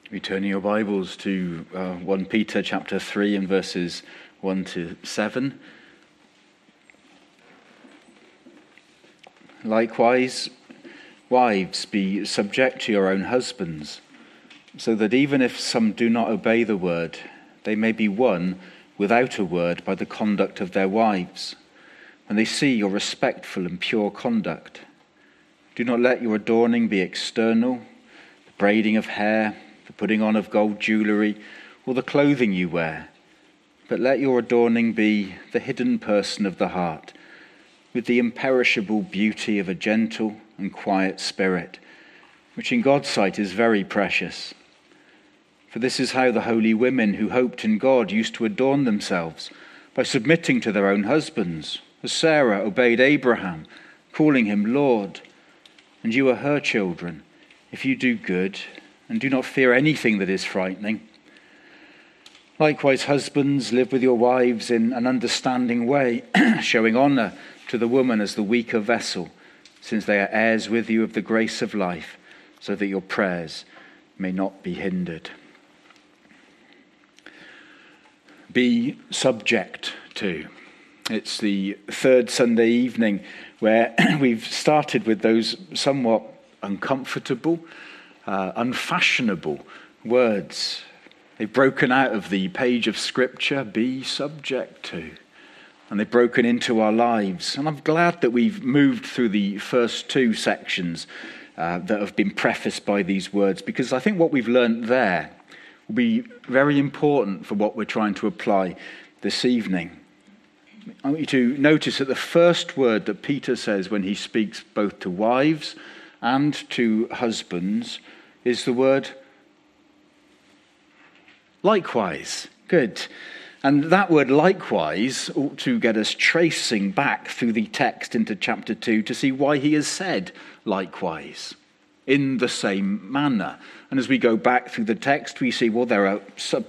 We turn your Bibles to 1 Peter chapter 3 and verses 1 to 7. Likewise, wives, be subject to your own husbands, so that even if some do not obey the word, they may be won without a word by the conduct of their wives, when they see your respectful and pure conduct. Do not let your adorning be external, the braiding of hair, the putting on of gold jewellery, or the clothing you wear, but let your adorning be the hidden person of the heart, with the imperishable beauty of a gentle and quiet spirit, which in God's sight is very precious. For this is how the holy women who hoped in God used to adorn themselves, by submitting to their own husbands, as Sarah obeyed Abraham, calling him Lord. And you are her children, if you do good, and do not fear anything that is frightening. Likewise, husbands, live with your wives in an understanding way, showing honour to the woman as the weaker vessel, since they are heirs with you of the grace of life, so that your prayers may not be hindered. Be subject to. It's the third Sunday evening where we've started with those somewhat uncomfortable, unfashionable words. They've broken out of the page of Scripture, be subject to. And they've broken into our lives. And I'm glad that we've moved through the first two sections that have been prefaced by these words, because I think what we've learnt there will be very important for what we're trying to apply this evening. I want you to notice that the first word that Peter says when he speaks both to wives and to husbands is the word likewise. Good. And that word likewise ought to get us tracing back through the text into chapter 2 to see why he has said likewise, in the same manner. And as we go back through the text, we see, well, there are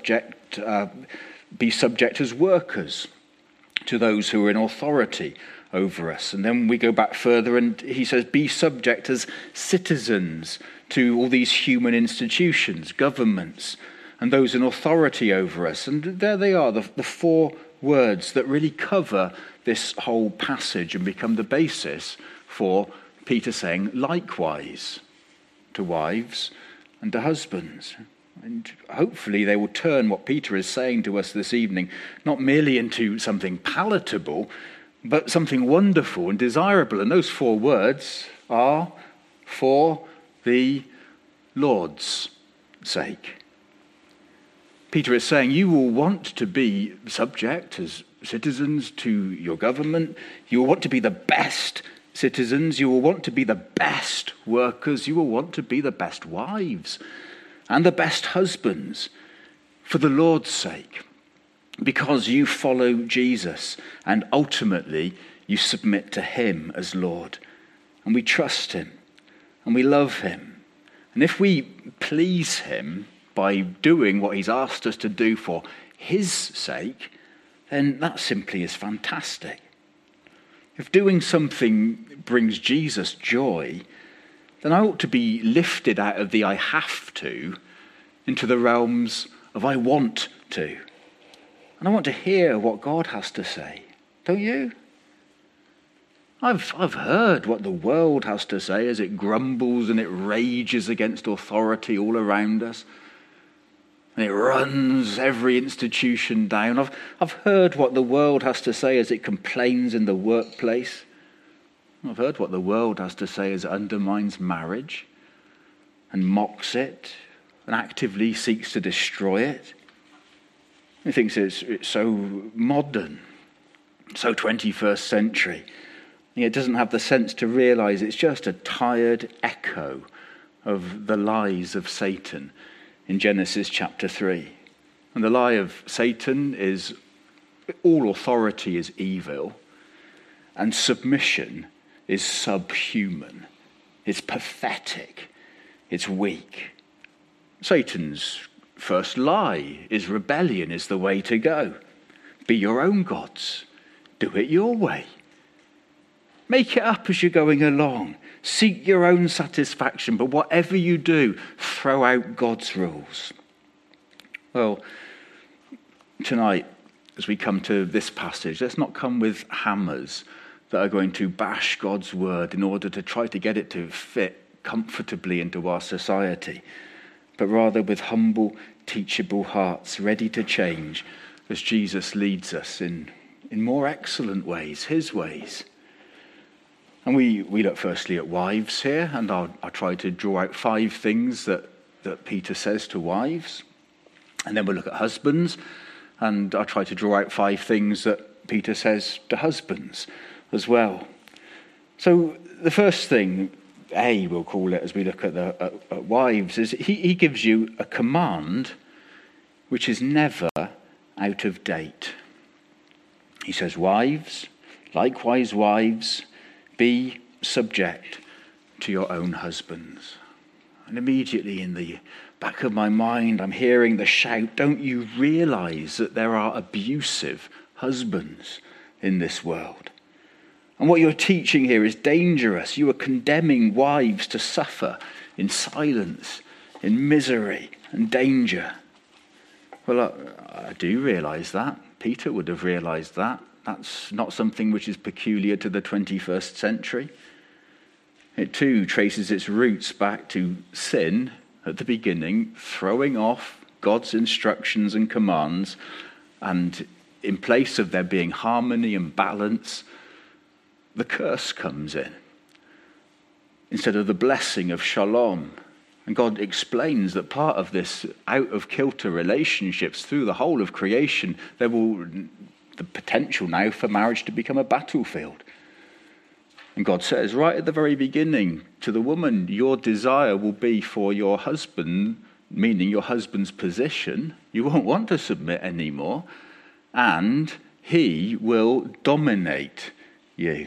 be subject as workers to those who are in authority over us. And then we go back further and he says, be subject as citizens to all these human institutions, governments, and those in authority over us. And there they are, the four words that really cover this whole passage and become the basis for Peter saying likewise to wives and to husbands. And hopefully they will turn what Peter is saying to us this evening not merely into something palatable, but something wonderful and desirable. And those four words are for the Lord's sake. Peter is saying you will want to be subject as citizens to your government. You will want to be the best citizens. You will want to be the best workers. You will want to be the best wives and the best husbands for the Lord's sake, because you follow Jesus and ultimately you submit to him as Lord. And we trust him and we love him. And if we please him by doing what he's asked us to do for his sake, then that simply is fantastic. If doing something brings Jesus joy, then I ought to be lifted out of the I have to into the realms of I want to. And I want to hear what God has to say. Don't you? I've heard what the world has to say as it grumbles and it rages against authority all around us. And it runs every institution down. I've heard what the world has to say as it complains in the workplace. I've heard what the world has to say as it undermines marriage and mocks it and actively seeks to destroy it. He thinks it's so modern, so 21st century. It doesn't have the sense to realise it's just a tired echo of the lies of Satan in Genesis chapter 3. And the lie of Satan is all authority is evil and submission is subhuman. It's pathetic. It's weak. Satan's first lie is rebellion is the way to go. Be your own gods. Do it your way. Make it up as you're going along. Seek your own satisfaction, but whatever you do, throw out God's rules. Well, tonight, as we come to this passage, let's not come with hammers that are going to bash God's word in order to try to get it to fit comfortably into our society, but rather with humble, teachable hearts, ready to change as Jesus leads us in more excellent ways, his ways. And we look firstly at wives here, and I'll try to draw out 5 things that Peter says to wives. And then we'll look at husbands, and I'll try to draw out 5 things that Peter says to husbands as well. So the first thing, we'll call it as we look at wives, is he gives you a command which is never out of date. He says, wives, likewise wives, be subject to your own husbands. And immediately in the back of my mind, I'm hearing the shout, don't you realize that there are abusive husbands in this world? And what you're teaching here is dangerous. You are condemning wives to suffer in silence, in misery and danger. Well, I do realize that. Peter would have realized that. That's not something which is peculiar to the 21st century. It too traces its roots back to sin at the beginning, throwing off God's instructions and commands, and in place of there being harmony and balance, the curse comes in instead of the blessing of shalom. And God explains that part of this out-of-kilter relationships through the whole of creation, there will the potential now for marriage to become a battlefield. And God says right at the very beginning to the woman, your desire will be for your husband, meaning your husband's position. You won't want to submit anymore, and he will dominate you.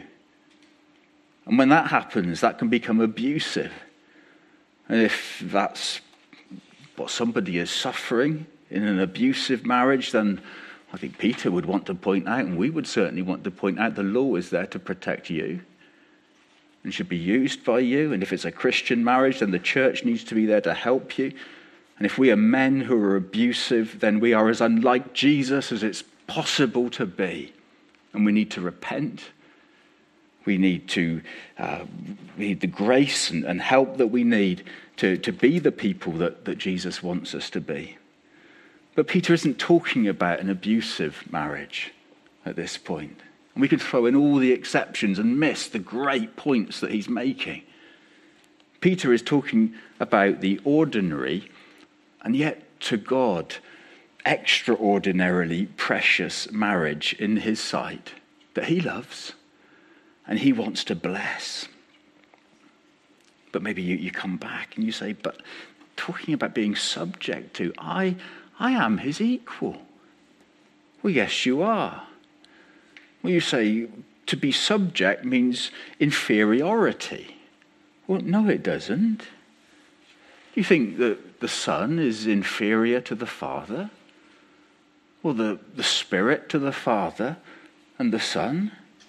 And when that happens, that can become abusive. And if that's what somebody is suffering in an abusive marriage, then I think Peter would want to point out, and we would certainly want to point out, the law is there to protect you and should be used by you. And if it's a Christian marriage, then the church needs to be there to help you. And if we are men who are abusive, then we are as unlike Jesus as it's possible to be. And we need to repent. We need the grace and help that we need to be the people that Jesus wants us to be. But Peter isn't talking about an abusive marriage at this point. And we could throw in all the exceptions and miss the great points that he's making. Peter is talking about the ordinary and yet to God extraordinarily precious marriage in his sight that he loves and he wants to bless. But maybe you come back and you say, but talking about being subject to, I am his equal. Well, yes, you are. Well, you say to be subject means inferiority. Well, no, it doesn't. You think that the Son is inferior to the Father? Well, the Spirit to the Father and the Son?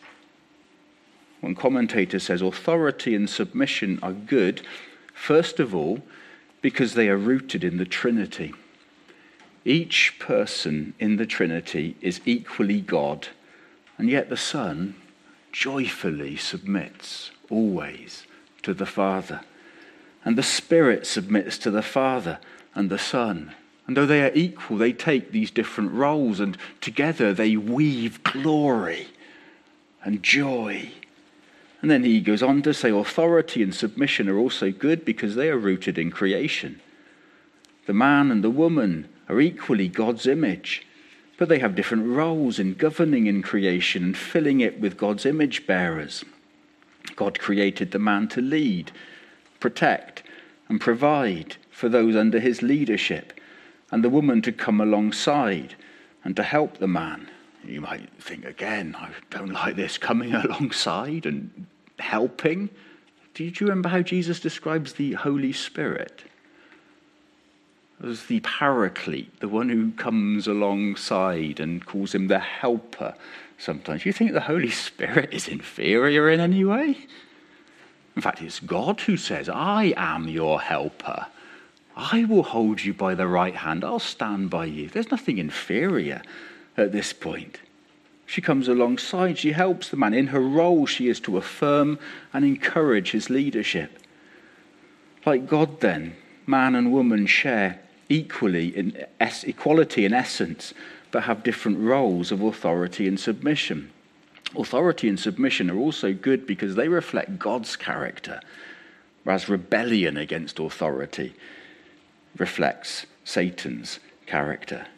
One commentator says authority and submission are good, first of all, because they are rooted in the Trinity. Each person in the Trinity is equally God, and yet the Son joyfully submits always to the Father. And the Spirit submits to the Father and the Son. And though they are equal, they take these different roles, and together they weave glory and joy. And then he goes on to say authority and submission are also good because they are rooted in creation. The man and the woman are equally God's image, but they have different roles in governing in creation and filling it with God's image bearers. God created the man to lead, protect, and provide for those under his leadership, and the woman to come alongside and to help the man. You might think, again, I don't like this, coming alongside and helping. Do you remember how Jesus describes the Holy Spirit? as the paraclete, the one who comes alongside, and calls him the helper sometimes. You think the Holy Spirit is inferior in any way? In fact, it's God who says, I am your helper. I will hold you by the right hand. I'll stand by you. There's nothing inferior at this point. She comes alongside. She helps the man. In her role, she is to affirm and encourage his leadership. Like God then, man and woman share equality in essence, but have different roles of authority and submission. Authority and submission are also good because they reflect God's character, whereas rebellion against authority reflects Satan's character.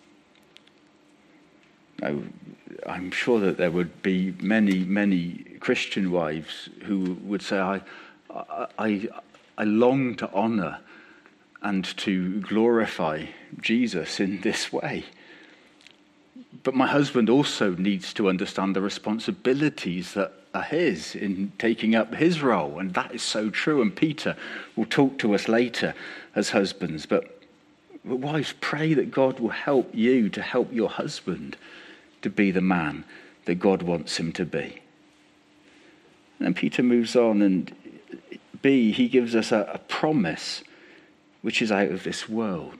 Now, I'm sure that there would be many Christian wives who would say, I long to honour and to glorify Jesus in this way. But my husband also needs to understand the responsibilities that are his in taking up his role. And that is so true. And Peter will talk to us later as husbands. But wives, pray that God will help you to help your husband to be the man that God wants him to be. And then Peter moves on, and B, he gives us a promise which is out of this world.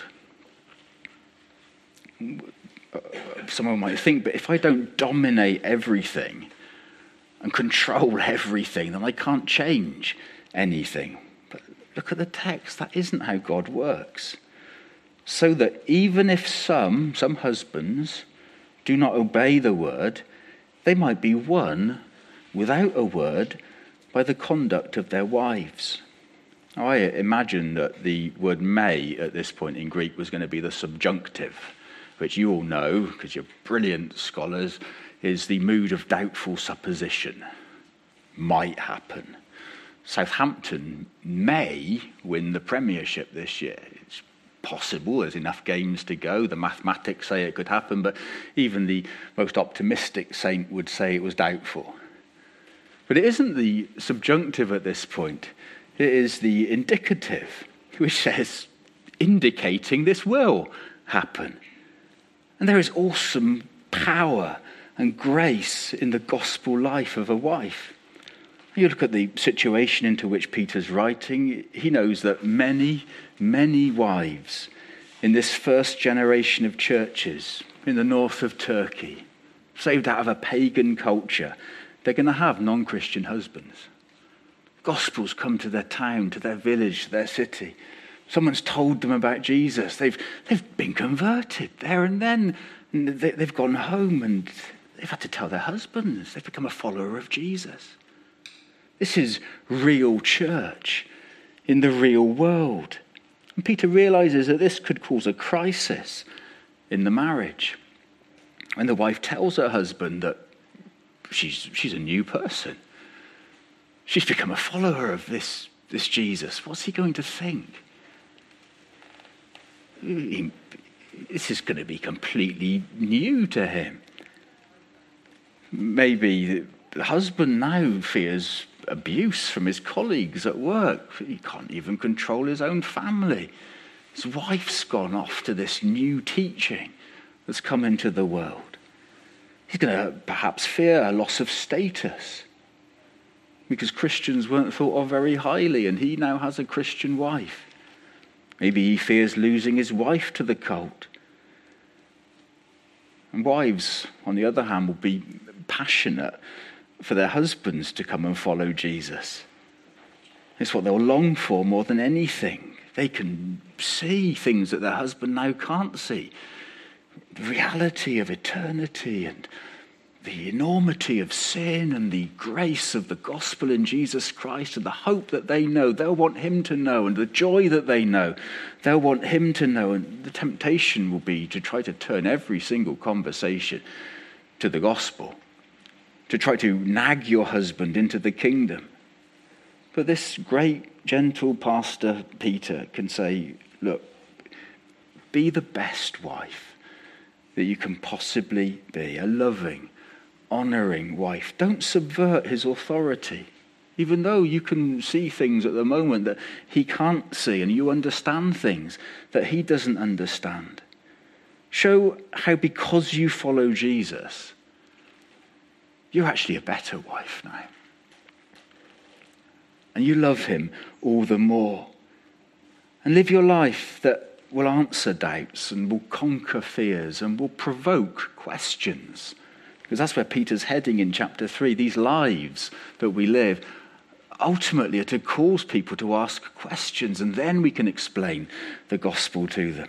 Someone might think, but if I don't dominate everything and control everything, then I can't change anything. But look at the text. That isn't how God works. So that even if some husbands do not obey the word, they might be won without a word by the conduct of their wives. Now, I imagine that the word may at this point in Greek was going to be the subjunctive, which you all know, because you're brilliant scholars, is the mood of doubtful supposition. Might happen. Southampton may win the Premiership this year. It's possible, there's enough games to go. The mathematics say it could happen, but even the most optimistic saint would say it was doubtful. But it isn't the subjunctive at this point. It is the indicative, which says, indicating this will happen. And there is awesome power and grace in the gospel life of a wife. You look at the situation into which Peter's writing, he knows that many wives in this first generation of churches in the north of Turkey, saved out of a pagan culture, they're going to have non-Christian husbands. Gospel's come to their town, to their village, to their city. Someone's told them about Jesus. They've been converted there and then. And they've gone home and they've had to tell their husbands. They've become a follower of Jesus. This is real church in the real world. And Peter realizes that this could cause a crisis in the marriage. When the wife tells her husband that she's a new person, she's become a follower of this Jesus, what's he going to think? This is going to be completely new to him. Maybe the husband now fears abuse from his colleagues at work. He can't even control his own family. His wife's gone off to this new teaching that's come into the world. He's going to perhaps fear a loss of status because Christians weren't thought of very highly, and he now has a Christian wife. Maybe he fears losing his wife to the cult. And wives, on the other hand, will be passionate for their husbands to come and follow Jesus. It's what they'll long for more than anything. They can see things that their husband now can't see. The reality of eternity and the enormity of sin and the grace of the gospel in Jesus Christ and the hope that they know, they'll want him to know, and the joy that they know, they'll want him to know. And the temptation will be to try to turn every single conversation to the gospel, to try to nag your husband into the kingdom. But this great, gentle pastor, Peter, can say, look, be the best wife that you can possibly be, a loving, honouring wife. Don't subvert his authority. Even though you can see things at the moment that he can't see, and you understand things that he doesn't understand. Show how because you follow Jesus, you're actually a better wife now. And you love him all the more. And live your life that will answer doubts and will conquer fears and will provoke questions. Because that's where Peter's heading in chapter 3. These lives that we live ultimately are to cause people to ask questions, and then we can explain the gospel to them.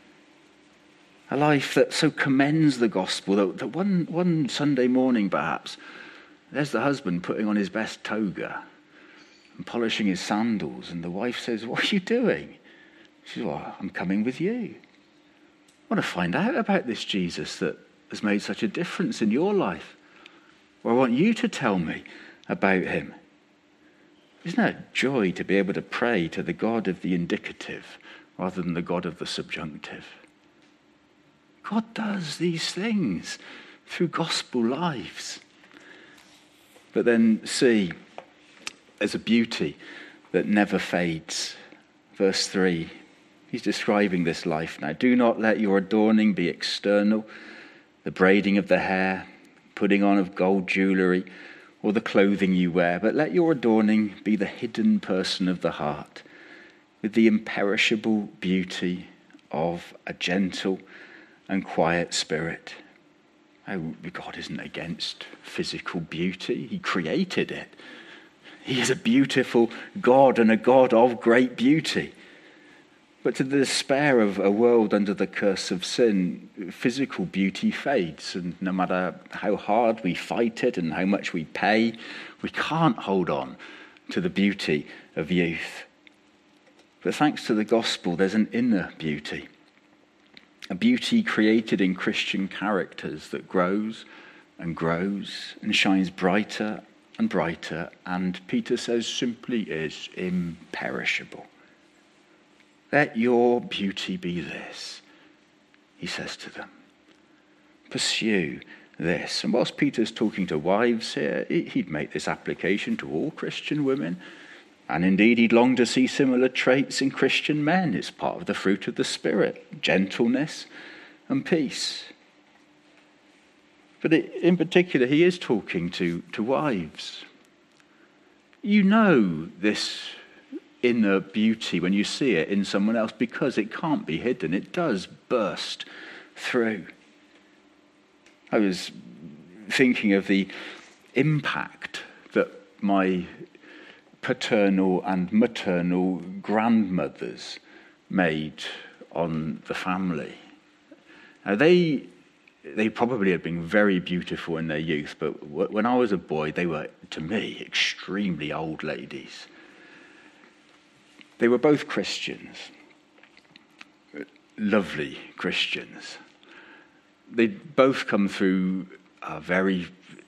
A life that so commends the gospel that one Sunday morning perhaps, there's the husband putting on his best toga and polishing his sandals, and the wife says, "What are you doing?" She says, "Well, I'm coming with you. I want to find out about this Jesus that has made such a difference in your life. Well, I want you to tell me about him." Isn't it a joy to be able to pray to the God of the indicative rather than the God of the subjunctive? God does these things through gospel lives. But then see, there's a beauty that never fades. Verse 3, he's describing this life now. "Do not let your adorning be external, the braiding of the hair, putting on of gold jewelry, or the clothing you wear, but let your adorning be the hidden person of the heart, with the imperishable beauty of a gentle and quiet spirit." Oh, God isn't against physical beauty. He created it. He is a beautiful God and a God of great beauty. But to the despair of a world under the curse of sin, physical beauty fades, and no matter how hard we fight it and how much we pay, we can't hold on to the beauty of youth. But thanks to the gospel, there's an inner beauty, a beauty created in Christian characters that grows and grows and shines brighter and brighter, and Peter says simply is imperishable. Let your beauty be this, he says to them. Pursue this. And whilst Peter's talking to wives here, he'd make this application to all Christian women. And indeed, he'd long to see similar traits in Christian men. It's part of the fruit of the Spirit, gentleness and peace. But in particular, he is talking to wives. You know this inner beauty when you see it in someone else because it can't be hidden. It does burst through. I was thinking of the impact that my paternal and maternal grandmothers made on the family. Now they probably had been very beautiful in their youth, but when I was a boy, they were, to me, extremely old ladies. They were both Christians, lovely Christians. They'd both come through very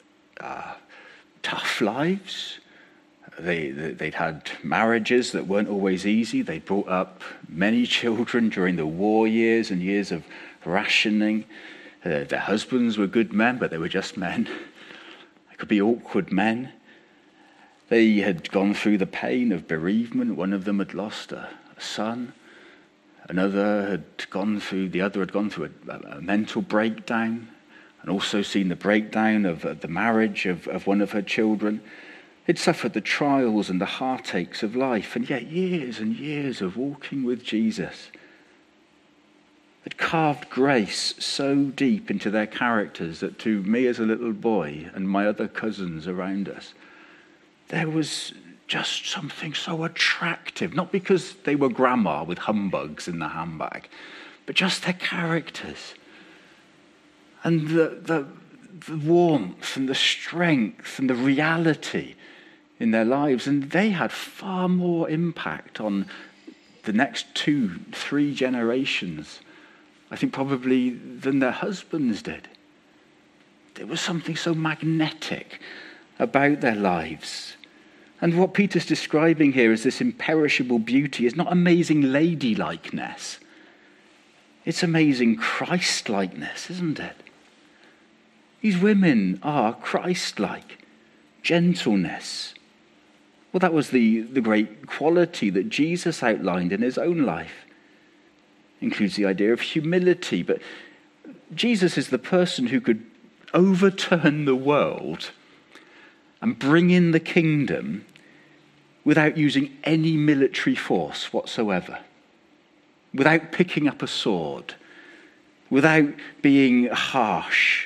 tough lives. They'd had marriages that weren't always easy. They brought up many children during the war years and years of rationing. Their husbands were good men, but they were just men. They could be awkward men. They had gone through the pain of bereavement. One of them had lost a son. The other had gone through a mental breakdown, and also seen the breakdown of the marriage of one of her children. They'd suffered the trials and the heartaches of life, and yet years and years of walking with Jesus had carved grace so deep into their characters that to me as a little boy and my other cousins around us, there was just something so attractive, not because they were grandma with humbugs in the handbag, but just their characters and the warmth and the strength and the reality in their lives. And they had far more impact on the next 2-3 generations, I think probably, than their husbands did. There was something so magnetic about their lives. And what Peter's describing here as this imperishable beauty is not amazing ladylikeness. It's amazing Christ-likeness, isn't it? These women are Christ-like. Gentleness, Well, that was the great quality that Jesus outlined in his own life. Includes the idea of humility, but Jesus is the person who could overturn the world and bring in the kingdom without using any military force whatsoever, without picking up a sword, without being harsh.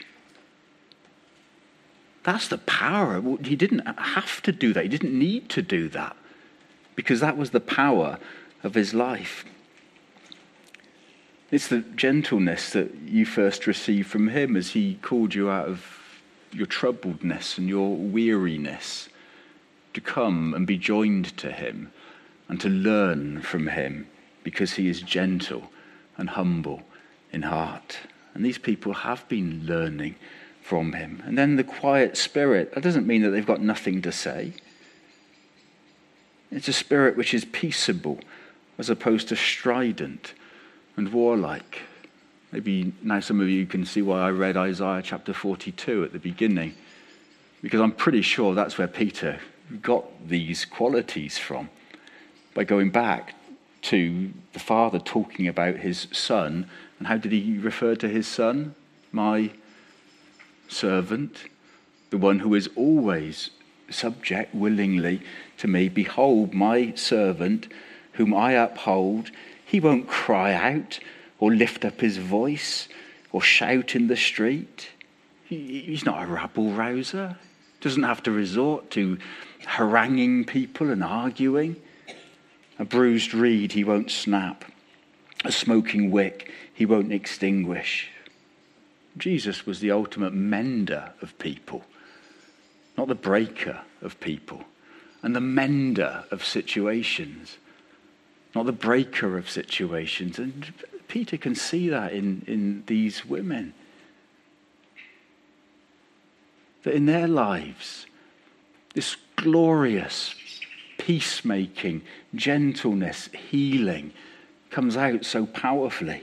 That's the power. He didn't have to do that. He didn't need to do that because that was the power of his life. It's the gentleness that you first received from him as he called you out of your troubledness and your weariness to come and be joined to him and to learn from him because he is gentle and humble in heart. And these people have been learning from him. And then the quiet spirit, that doesn't mean that they've got nothing to say. It's a spirit which is peaceable as opposed to strident and warlike. Maybe now some of you can see why I read Isaiah chapter 42 at the beginning, because I'm pretty sure that's where Peter got these qualities from, by going back to the Father talking about his Son. And how did he refer to his Son? My servant, the one who is always subject willingly to me. Behold, my servant, whom I uphold. He won't cry out or lift up his voice or shout in the street. He's not a rabble-rouser. Doesn't have to resort to haranguing people and arguing. A bruised reed he won't snap. A smoking wick he won't extinguish. Jesus was the ultimate mender of people, not the breaker of people, and the mender of situations, not the breaker of situations. And Peter can see that in these women. That in their lives, this glorious peacemaking, gentleness, healing comes out so powerfully.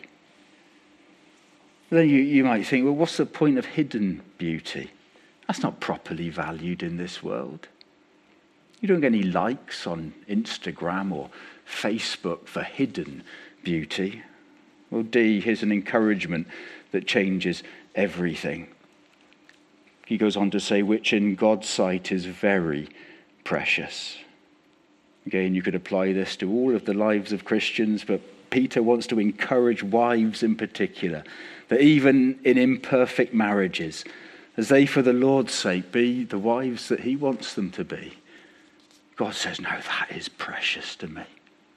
Then you might think, well, what's the point of hidden beauty? That's not properly valued in this world. You don't get any likes on Instagram or Facebook for hidden beauty. Well, D, here's an encouragement that changes everything. He goes on to say, which in God's sight is very precious. Again, you could apply this to all of the lives of Christians, but Peter wants to encourage wives in particular, that even in imperfect marriages, as they for the Lord's sake be the wives that he wants them to be, God says, no, that is precious to me.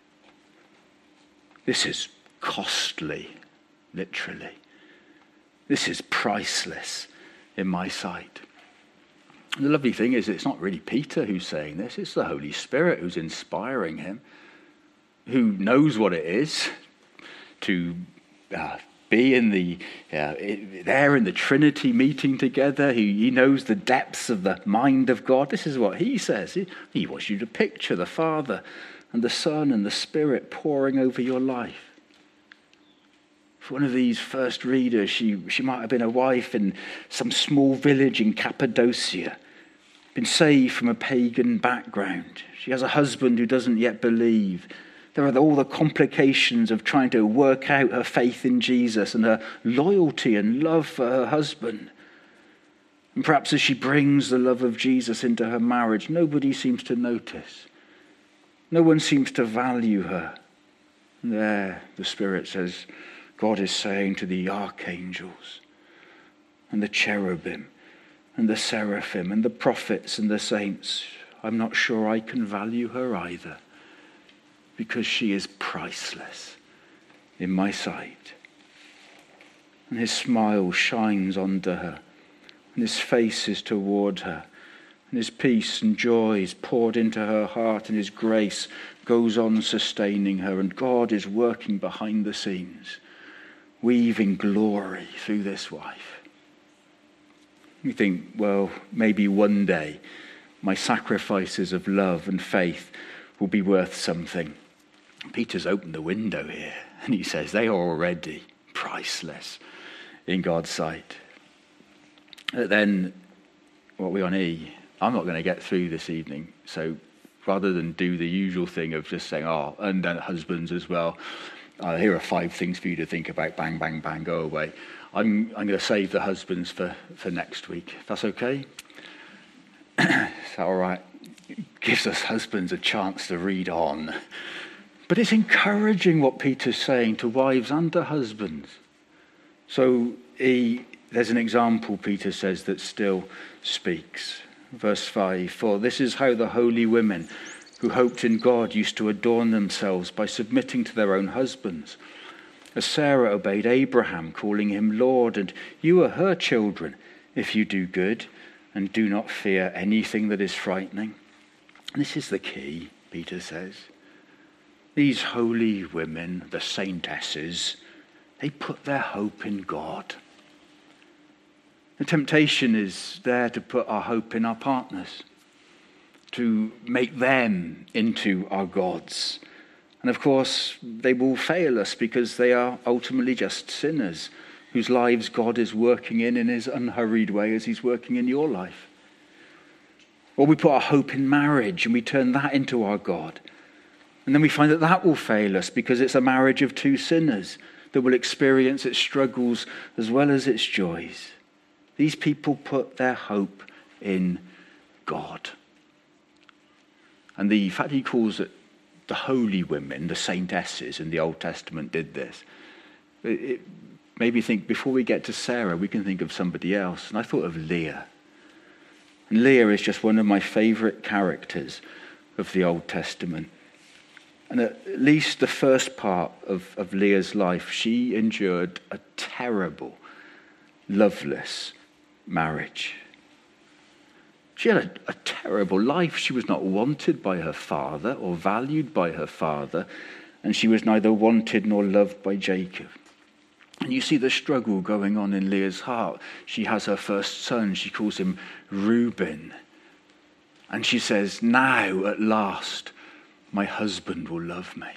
This is costly, literally. This is priceless in my sight. And the lovely thing is, it's not really Peter who's saying this, it's the Holy Spirit who's inspiring him, who knows what it is to be in there in the Trinity meeting together. He knows the depths of the mind of God. This is what he says. He wants you to picture the Father and the Son and the Spirit pouring over your life. For one of these first readers, she might have been a wife in some small village in Cappadocia, been saved from a pagan background. She has a husband who doesn't yet believe. There are all the complications of trying to work out her faith in Jesus and her loyalty and love for her husband. And perhaps as she brings the love of Jesus into her marriage, nobody seems to notice. No one seems to value her. And there, the Spirit says, God is saying to the archangels and the cherubim and the seraphim and the prophets and the saints, I'm not sure I can value her either, because she is priceless in my sight. And his smile shines onto her, and his face is toward her, and his peace and joy is poured into her heart, and his grace goes on sustaining her, and God is working behind the scenes, weaving glory through this wife. You think, well, maybe one day my sacrifices of love and faith will be worth something. Peter's opened the window here, and he says they are already priceless in God's sight. Then, what are we on E? I'm not going to get through this evening, so rather than do the usual thing of just saying, and then husbands as well. Here are 5 things for you to think about. Bang, bang, bang, go away. I'm going to save the husbands for next week. If that's okay? Is that all right? It gives us husbands a chance to read on. But it's encouraging what Peter's saying to wives and to husbands. So there's an example, Peter says, that still speaks. Verse 5, for this is how the holy women who hoped in God used to adorn themselves by submitting to their own husbands. As Sarah obeyed Abraham, calling him Lord, and you are her children if you do good and do not fear anything that is frightening. And this is the key, Peter says. These holy women, the saintesses, they put their hope in God. The temptation is there to put our hope in our partners, to make them into our gods. And of course, they will fail us because they are ultimately just sinners whose lives God is working in his unhurried way as he's working in your life. Or we put our hope in marriage and we turn that into our God. And then we find that will fail us because it's a marriage of 2 sinners that will experience its struggles as well as its joys. These people put their hope in God. And the fact he calls it the holy women, the saintesses in the Old Testament did this. It made me think, before we get to Sarah, we can think of somebody else. And I thought of Leah. And Leah is just one of my favourite characters of the Old Testament. And at least the first part of Leah's life, she endured a terrible, loveless marriage. She had a terrible life. She was not wanted by her father or valued by her father, and she was neither wanted nor loved by Jacob. And you see the struggle going on in Leah's heart. She has her first son. She calls him Reuben. And she says, now at last, my husband will love me.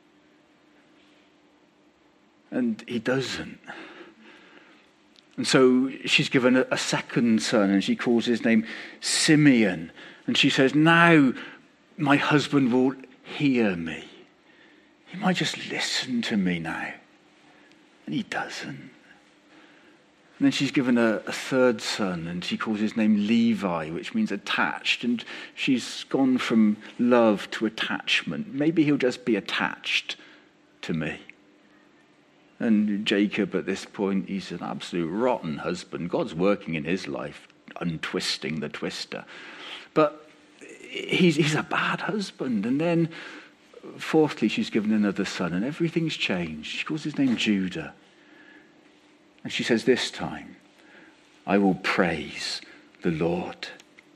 And he doesn't. And so she's given a second son, and she calls his name Simeon. And she says, now my husband will hear me. He might just listen to me now. And he doesn't. And then she's given a third son, and she calls his name Levi, which means attached. And she's gone from love to attachment. Maybe he'll just be attached to me. And Jacob, at this point, he's an absolute rotten husband. God's working in his life, untwisting the twister. But he's a bad husband. And then, fourthly, she's given another son, and everything's changed. She calls his name Judah. And she says, this time, I will praise the Lord.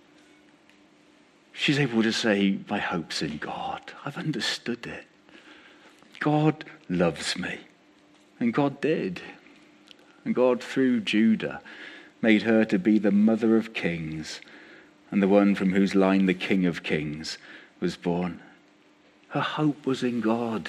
She's able to say, my hope's in God. I've understood it. God loves me. And God did. And God, through Judah, made her to be the mother of kings and the one from whose line the King of Kings was born. Her hope was in God.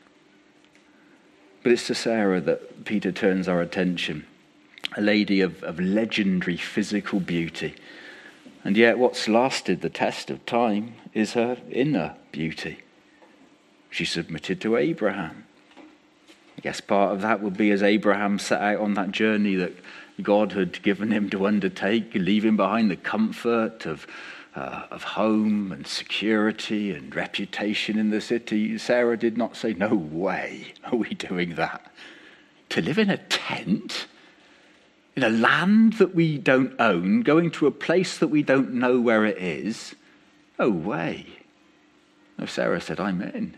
But it's to Sarah that Peter turns our attention, a lady of legendary physical beauty. And yet what's lasted the test of time is her inner beauty. She submitted to Abraham. I guess part of that would be as Abraham set out on that journey that God had given him to undertake, leaving behind the comfort of home and security and reputation in the city. Sarah did not say, no way are we doing that. To live in a tent, in a land that we don't own, going to a place that we don't know where it is, no way. No, Sarah said, I'm in.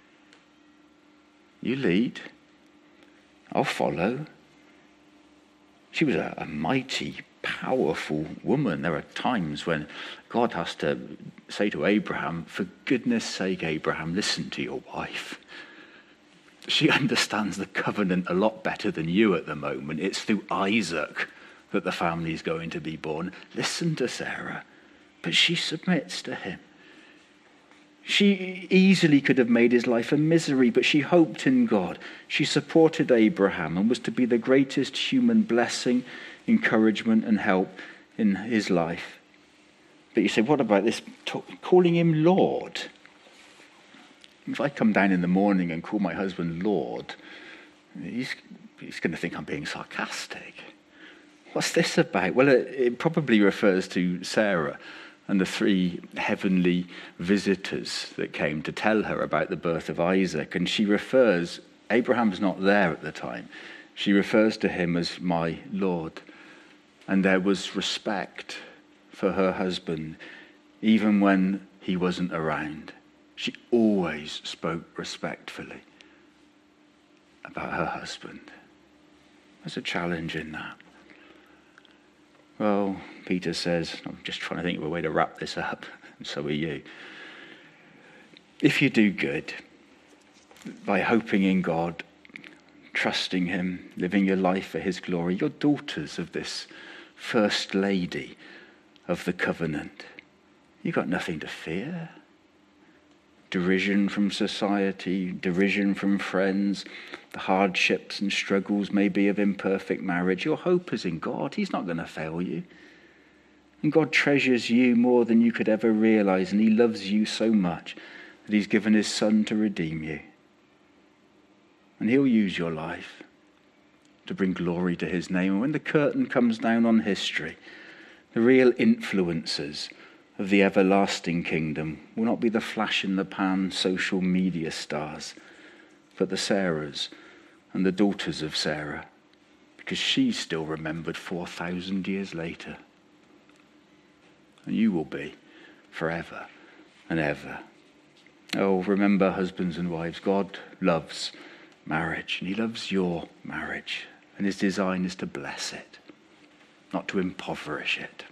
You lead. I'll follow. She was a mighty, powerful woman. There are times when God has to say to Abraham, for goodness sake, Abraham, listen to your wife. She understands the covenant a lot better than you at the moment. It's through Isaac that the family is going to be born. Listen to Sarah. But she submits to him. She easily could have made his life a misery, but she hoped in God. She supported Abraham and was to be the greatest human blessing, encouragement, and help in his life. But you say, what about this calling him Lord? If I come down in the morning and call my husband Lord, he's going to think I'm being sarcastic. What's this about? Well, it probably refers to Sarah and the 3 heavenly visitors that came to tell her about the birth of Isaac. And she refers, Abraham's not there at the time, she refers to him as my Lord. And there was respect for her husband, even when he wasn't around. She always spoke respectfully about her husband. There's a challenge in that. Well, Peter says, I'm just trying to think of a way to wrap this up, and so are you. If you do good by hoping in God, trusting him, living your life for his glory, you're daughters of this First Lady of the covenant. You've got nothing to fear. Derision from society, derision from friends, the hardships and struggles maybe of imperfect marriage. Your hope is in God. He's not going to fail you. And God treasures you more than you could ever realize, and he loves you so much that he's given his Son to redeem you. And he'll use your life to bring glory to his name. And when the curtain comes down on history, the real influencers of the everlasting kingdom will not be the flash in the pan social media stars, but the Sarahs and the daughters of Sarah, because she's still remembered 4,000 years later. And you will be forever and ever. Oh, remember, husbands and wives, God loves marriage, and he loves your marriage, and his design is to bless it, not to impoverish it.